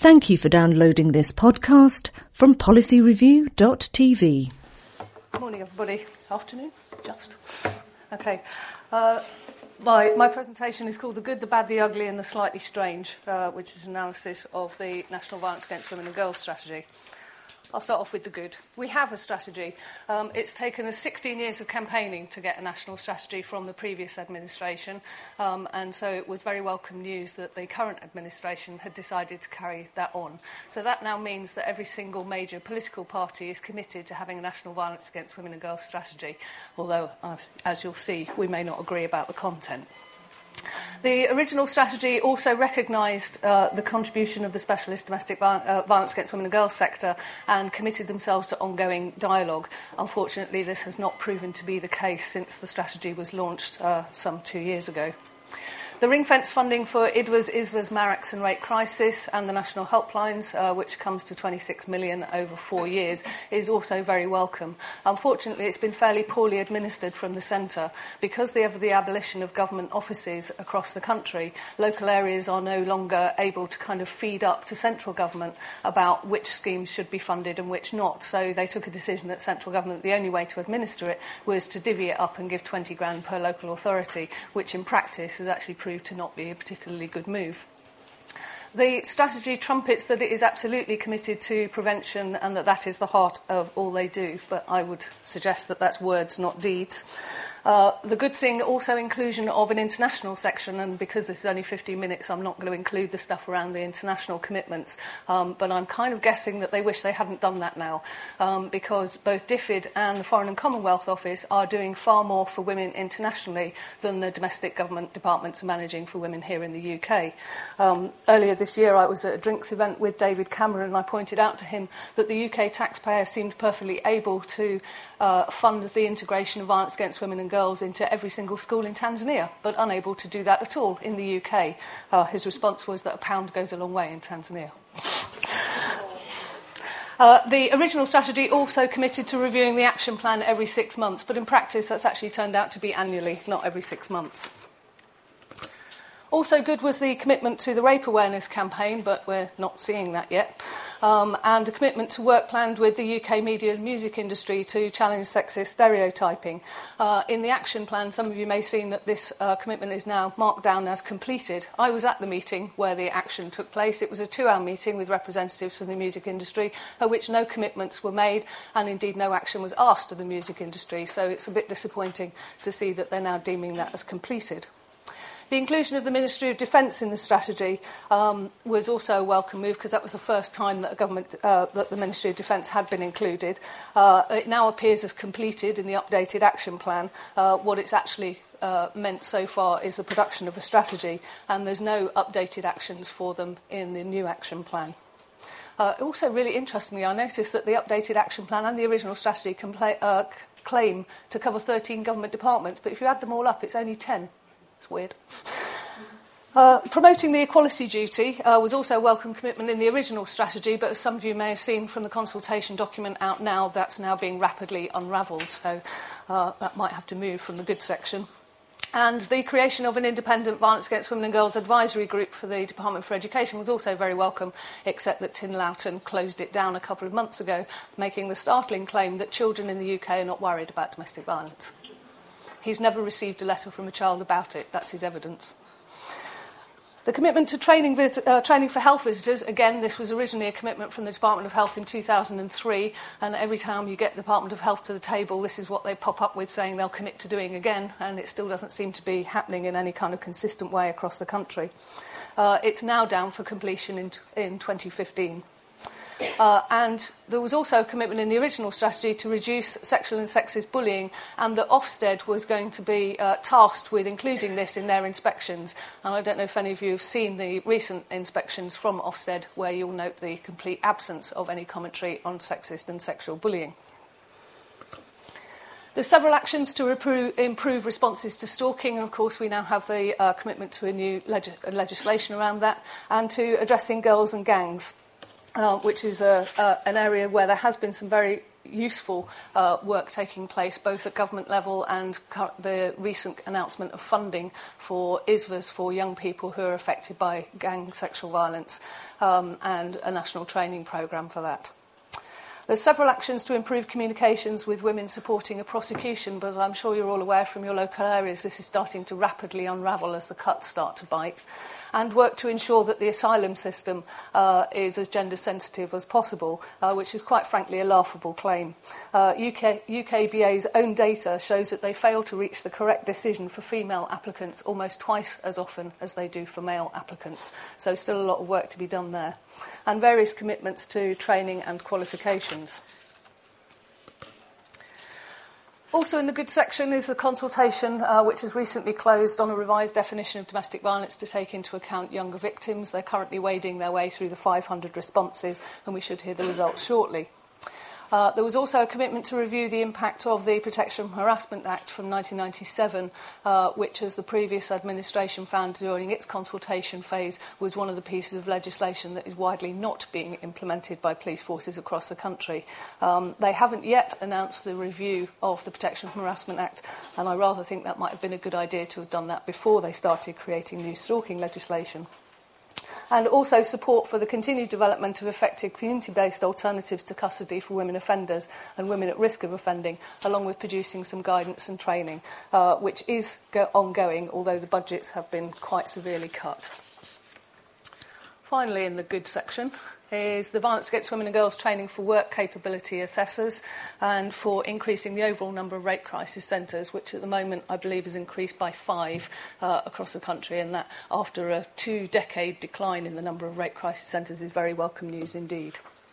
Thank you for downloading this podcast from policyreview.tv. Morning, everybody. Afternoon, just. Okay. My presentation is called The Good, the Bad, the Ugly and the Slightly Strange, which is an analysis of the National Violence Against Women and Girls strategy. I'll start off with the good. We have a strategy. It's taken us 16 years of campaigning to get a national strategy from the previous administration, and so it was very welcome news that the current administration had decided to carry that on. So that now means that every single major political party is committed to having a National Violence Against Women and Girls strategy, although, as you'll see, we may not agree about the content. The original strategy also recognised the contribution of the specialist domestic violence against women and girls sector and committed themselves to ongoing dialogue. Unfortunately, this has not proven to be the case since the strategy was launched some 2 years ago. The ring-fence funding for IDWAS, ISWAS, MARACS and Rape Crisis and the national helplines, which comes to 26 million over 4 years, is also very welcome. Unfortunately, it's been fairly poorly administered from the centre. Because of the abolition of government offices across the country, local areas are no longer able to kind of feed up to central government about which schemes should be funded and which not. So they took a decision at central government the only way to administer it was to divvy it up and give 20 grand per local authority, which in practice has actually proved to not be a particularly good move. The strategy trumpets that it is absolutely committed to prevention and that is the heart of all they do, but I would suggest that that's words, not deeds. The good thing, also inclusion of an international section, and because this is only 15 minutes, I'm not going to include the stuff around the international commitments, but I'm kind of guessing that they wish they hadn't done that now, because both DFID and the Foreign and Commonwealth Office are doing far more for women internationally than the domestic government departments are managing for women here in the UK. Earlier this year, I was at a drinks event with David Cameron, and I pointed out to him that the UK taxpayer seemed perfectly able to fund the integration of violence against women and girls into every single school in Tanzania, but unable to do that at all in the UK. His response was that £1 goes a long way in Tanzania. The original strategy also committed to reviewing the action plan every 6 months, but in practice that's actually turned out to be annually, not every 6 months. Also good was the commitment to the rape awareness campaign, but we're not seeing that yet, and a commitment to work planned with the UK media and music industry to challenge sexist stereotyping. In the action plan, some of you may have seen that this commitment is now marked down as completed. I was at the meeting where the action took place. It was a 2-hour meeting with representatives from the music industry, at which no commitments were made, and indeed no action was asked of the music industry, so it's a bit disappointing to see that they're now deeming that as completed. The inclusion of the Ministry of Defence in the strategy was also a welcome move because that was the first time that that the Ministry of Defence had been included. It now appears as completed in the updated action plan. What it's actually meant so far is the production of a strategy, and there's no updated actions for them in the new action plan. Also, really interestingly, I noticed that the updated action plan and the original strategy claim to cover 13 government departments, but if you add them all up, it's only 10. It's weird. Promoting the equality duty was also a welcome commitment in the original strategy, but as some of you may have seen from the consultation document out now, that's now being rapidly unravelled, so that might have to move from the good section. And the creation of an independent violence against women and girls advisory group for the Department for Education was also very welcome, except that Tin Loughton closed it down a couple of months ago, making the startling claim that children in the UK are not worried about domestic violence. He's never received a letter from a child about it. That's his evidence. The commitment to training for health visitors, again, this was originally a commitment from the Department of Health in 2003, and every time you get the Department of Health to the table, this is what they pop up with, saying they'll commit to doing again, and it still doesn't seem to be happening in any kind of consistent way across the country. It's now down for completion in 2015. And there was also a commitment in the original strategy to reduce sexual and sexist bullying, and that Ofsted was going to be tasked with including this in their inspections. And I don't know if any of you have seen the recent inspections from Ofsted, where you'll note the complete absence of any commentary on sexist and sexual bullying. There's several actions to improve responses to stalking, and of course we now have the commitment to a new legislation around that, and to addressing girls and gangs. Which is an area where there has been some very useful work taking place both at government level and the recent announcement of funding for ISVAs for young people who are affected by gang sexual violence and a national training programme for that. There's several actions to improve communications with women supporting a prosecution, but I'm sure you're all aware from your local areas this is starting to rapidly unravel as the cuts start to bite. And work to ensure that the asylum system is as gender sensitive as possible, which is quite frankly a laughable claim. UKBA's own data shows that they fail to reach the correct decision for female applicants almost twice as often as they do for male applicants. So still a lot of work to be done there. And various commitments to training and qualifications. Also in the good section is the consultation which has recently closed on a revised definition of domestic violence to take into account younger victims. They're currently wading their way through the 500 responses and we should hear the results shortly. There was also a commitment to review the impact of the Protection from Harassment Act from 1997, which, as the previous administration found during its consultation phase, was one of the pieces of legislation that is widely not being implemented by police forces across the country. They haven't yet announced the review of the Protection from Harassment Act, and I rather think that might have been a good idea to have done that before they started creating new stalking legislation. And also support for the continued development of effective community-based alternatives to custody for women offenders and women at risk of offending, along with producing some guidance and training, which is ongoing, although the budgets have been quite severely cut. Finally, in the good section, is the Violence Against Women and Girls Training for Work Capability Assessors and for increasing the overall number of rape crisis centres, which at the moment I believe has increased by 5 across the country, and that after a 2-decade decline in the number of rape crisis centres is very welcome news indeed.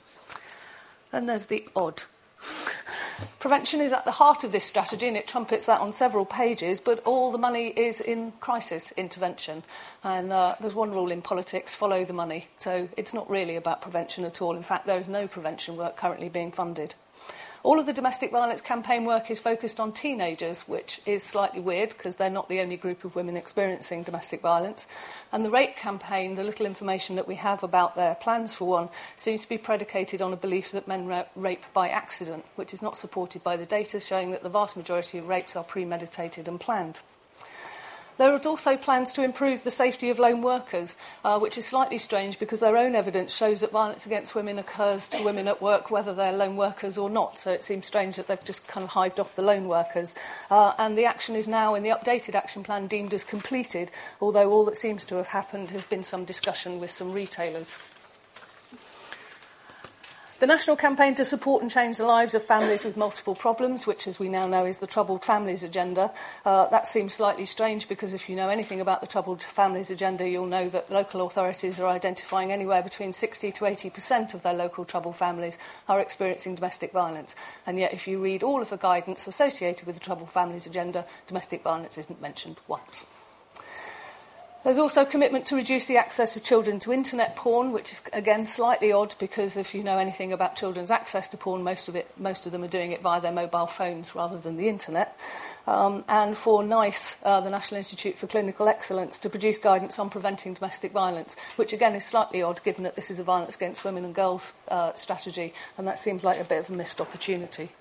And there's the odd. Prevention is at the heart of this strategy and it trumpets that on several pages, but all the money is in crisis intervention. And there's one rule in politics, follow the money. So it's not really about prevention at all. In fact, there is no prevention work currently being funded. All of the domestic violence campaign work is focused on teenagers, which is slightly weird because they're not the only group of women experiencing domestic violence. And the rape campaign, the little information that we have about their plans for one, seems to be predicated on a belief that men rape by accident, which is not supported by the data showing that the vast majority of rapes are premeditated and planned. There are also plans to improve the safety of lone workers, which is slightly strange because their own evidence shows that violence against women occurs to women at work, whether they're lone workers or not. So it seems strange that they've just kind of hived off the lone workers. And the action is now, in the updated action plan, deemed as completed, although all that seems to have happened has been some discussion with some retailers. The national campaign to support and change the lives of families with multiple problems, which as we now know is the Troubled Families Agenda, that seems slightly strange because if you know anything about the Troubled Families Agenda, you'll know that local authorities are identifying anywhere between 60 to 80% of their local troubled families are experiencing domestic violence. And yet if you read all of the guidance associated with the Troubled Families Agenda, domestic violence isn't mentioned once. There's also a commitment to reduce the access of children to internet porn, which is, again, slightly odd because if you know anything about children's access to porn, most of them are doing it via their mobile phones rather than the internet. And for NICE, the National Institute for Clinical Excellence, to produce guidance on preventing domestic violence, which, again, is slightly odd given that this is a violence against women and girls strategy, and that seems like a bit of a missed opportunity.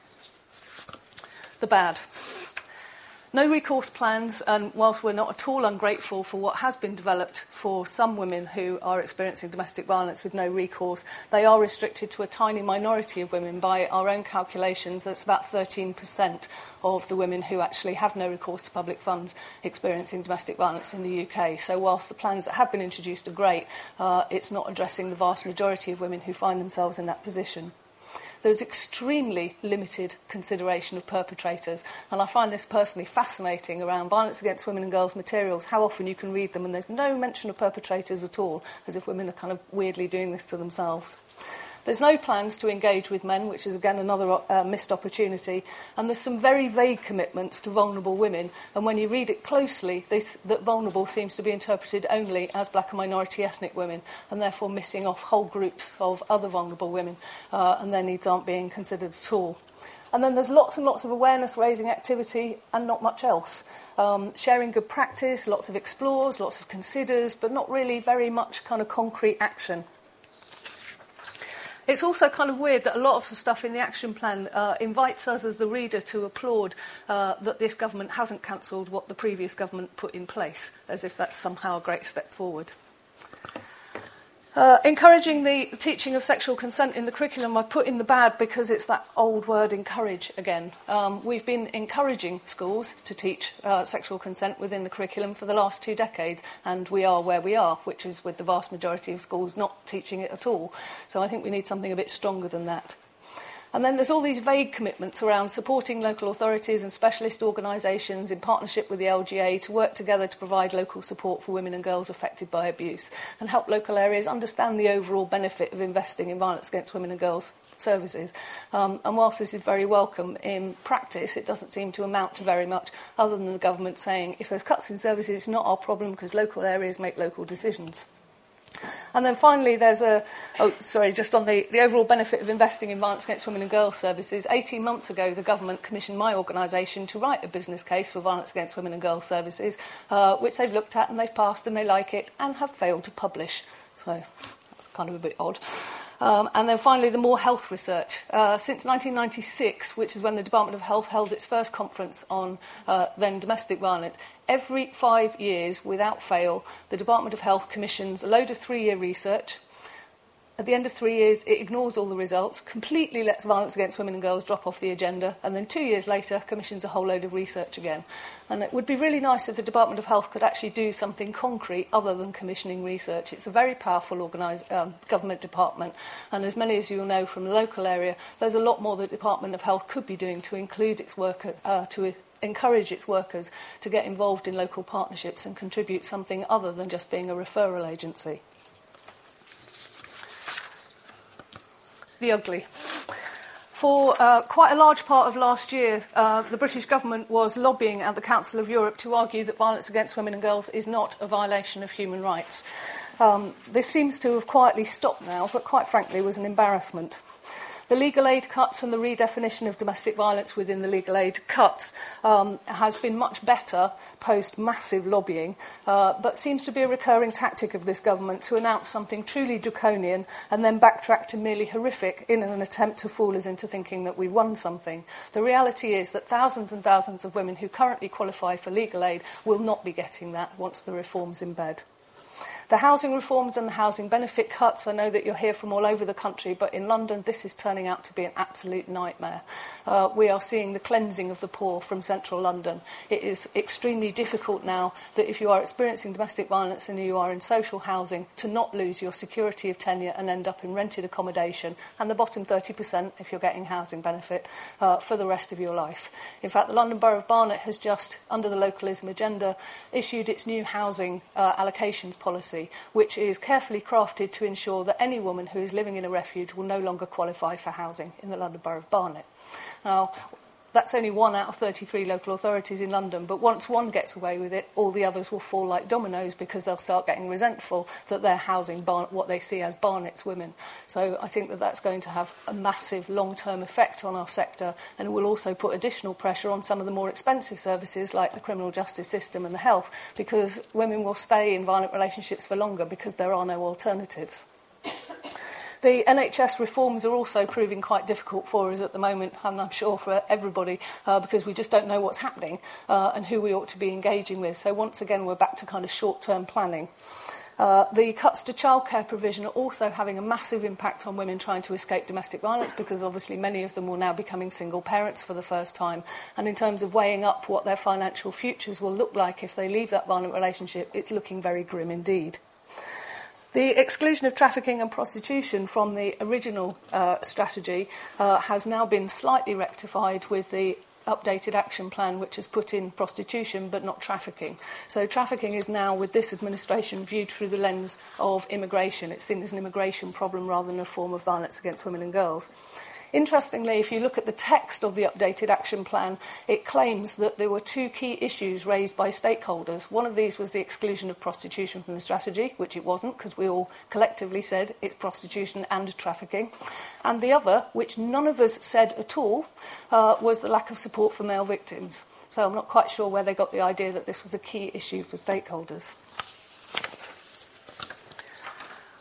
The bad. No recourse plans, and whilst we're not at all ungrateful for what has been developed for some women who are experiencing domestic violence with no recourse, they are restricted to a tiny minority of women. By our own calculations, that's about 13% of the women who actually have no recourse to public funds experiencing domestic violence in the UK. So whilst the plans that have been introduced are great, it's not addressing the vast majority of women who find themselves in that position. There's extremely limited consideration of perpetrators, and I find this personally fascinating around violence against women and girls materials, how often you can read them and there's no mention of perpetrators at all, as if women are kind of weirdly doing this to themselves. There's no plans to engage with men, which is, again, another missed opportunity. And there's some very vague commitments to vulnerable women. And when you read it closely, that vulnerable seems to be interpreted only as black and minority ethnic women, and therefore missing off whole groups of other vulnerable women, and their needs aren't being considered at all. And then there's lots and lots of awareness-raising activity and not much else. Sharing good practice, lots of explores, lots of considers, but not really very much kind of concrete action. It's also kind of weird that a lot of the stuff in the action plan invites us as the reader to applaud that this government hasn't cancelled what the previous government put in place, as if that's somehow a great step forward. Encouraging the teaching of sexual consent in the curriculum, I put in the bad because it's that old word encourage again. We've been encouraging schools to teach sexual consent within the curriculum for the last 2 decades, and we are where we are, which is with the vast majority of schools not teaching it at all. So I think we need something a bit stronger than that. And then there's all these vague commitments around supporting local authorities and specialist organisations in partnership with the LGA to work together to provide local support for women and girls affected by abuse and help local areas understand the overall benefit of investing in violence against women and girls services. And whilst this is very welcome, in practice it doesn't seem to amount to very much other than the government saying if there's cuts in services, it's not our problem because local areas make local decisions. And then finally, there's just on the overall benefit of investing in violence against women and girls services. 18 months ago, the government commissioned my organisation to write a business case for violence against women and girls services, which they've looked at and they've passed and they like it and have failed to publish. So that's kind of a bit odd. And then finally, the more health research. Since 1996, which is when the Department of Health held its first conference on then domestic violence, every 5 years, without fail, the Department of Health commissions a load of 3-year research. At the end of 3 years, it ignores all the results, completely lets violence against women and girls drop off the agenda, and then 2 years later commissions a whole load of research again. And it would be really nice if the Department of Health could actually do something concrete other than commissioning research. It's a very powerful government department, and as many as you will know from the local area, there's a lot more the Department of Health could be doing to include its work, to encourage its workers to get involved in local partnerships and contribute something other than just being a referral agency. The ugly. For quite a large part of last year, the British government was lobbying at the Council of Europe to argue that violence against women and girls is not a violation of human rights. This seems to have quietly stopped now, but quite frankly was an embarrassment. The legal aid cuts and the redefinition of domestic violence within the legal aid cuts has been much better post-massive lobbying, but seems to be a recurring tactic of this government to announce something truly draconian and then backtrack to merely horrific in an attempt to fool us into thinking that we've won something. The reality is that thousands and thousands of women who currently qualify for legal aid will not be getting that once the reform's in bed. The housing reforms and the housing benefit cuts, I know that you're here from all over the country, but in London this is turning out to be an absolute nightmare. We are seeing the cleansing of the poor from central London. It is extremely difficult now that if you are experiencing domestic violence and you are in social housing to not lose your security of tenure and end up in rented accommodation and the bottom 30% if you're getting housing benefit for the rest of your life. In fact, the London Borough of Barnet has just, under the localism agenda, issued its new housing allocations policy, which is carefully crafted to ensure that any woman who is living in a refuge will no longer qualify for housing in the London Borough of Barnet. Now, that's only 1 out of 33 local authorities in London, but once one gets away with it, all the others will fall like dominoes because they'll start getting resentful that they're housing what they see as Barnet's women. So I think that that's going to have a massive long-term effect on our sector, and it will also put additional pressure on some of the more expensive services like the criminal justice system and the health, because women will stay in violent relationships for longer because there are no alternatives. The NHS reforms are also proving quite difficult for us at the moment, and I'm sure for everybody, because we just don't know what's happening and who we ought to be engaging with. So once again, we're back to kind of short-term planning. The cuts to childcare provision are also having a massive impact on women trying to escape domestic violence, because obviously many of them will now be becoming single parents for the first time. And in terms of weighing up what their financial futures will look like if they leave that violent relationship, it's looking very grim indeed. The exclusion of trafficking and prostitution from the original strategy has now been slightly rectified with the updated action plan, which has put in prostitution but not trafficking. So trafficking is now, with this administration, viewed through the lens of immigration. It's seen as an immigration problem rather than a form of violence against women and girls. Interestingly, if you look at the text of the updated action plan, it claims that there were 2 key issues raised by stakeholders. One of these was the exclusion of prostitution from the strategy, which it wasn't, because we all collectively said it's prostitution and trafficking. And the other, which none of us said at all, was the lack of support for male victims. So I'm not quite sure where they got the idea that this was a key issue for stakeholders.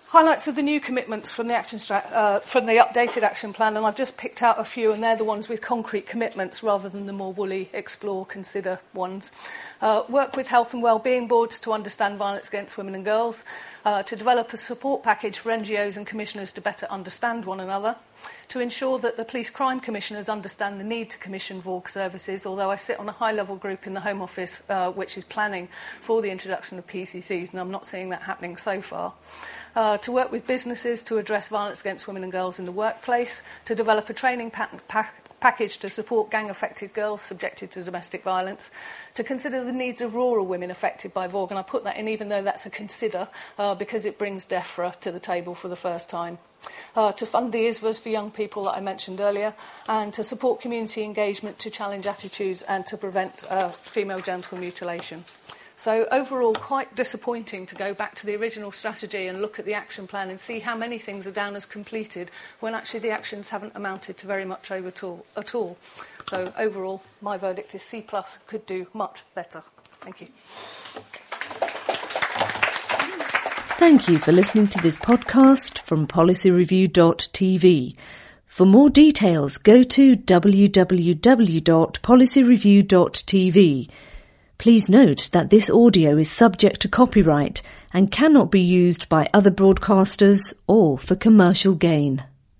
Highlights of the new commitments from the from the updated action plan, and I've just picked out a few, and they're the ones with concrete commitments rather than the more woolly explore, consider ones. Work with health and wellbeing boards to understand violence against women and girls, to develop a support package for NGOs and commissioners to better understand one another, to ensure that the police crime commissioners understand the need to commission VAUG services, although I sit on a high-level group in the Home Office which is planning for the introduction of PCCs, and I'm not seeing that happening so far. To work with businesses to address violence against women and girls in the workplace, to develop a training package to support gang-affected girls subjected to domestic violence, to consider the needs of rural women affected by VAUG, and I put that in even though that's a consider because it brings DEFRA to the table for the first time. To fund the ISVAs for young people that I mentioned earlier, and to support community engagement to challenge attitudes and to prevent female genital mutilation. So overall, quite disappointing to go back to the original strategy and look at the action plan and see how many things are down as completed when actually the actions haven't amounted to very much at all. So overall, my verdict is C+, could do much better. Thank you. Thank you for listening to this podcast from policyreview.tv. For more details, go to www.policyreview.tv. Please note that this audio is subject to copyright and cannot be used by other broadcasters or for commercial gain.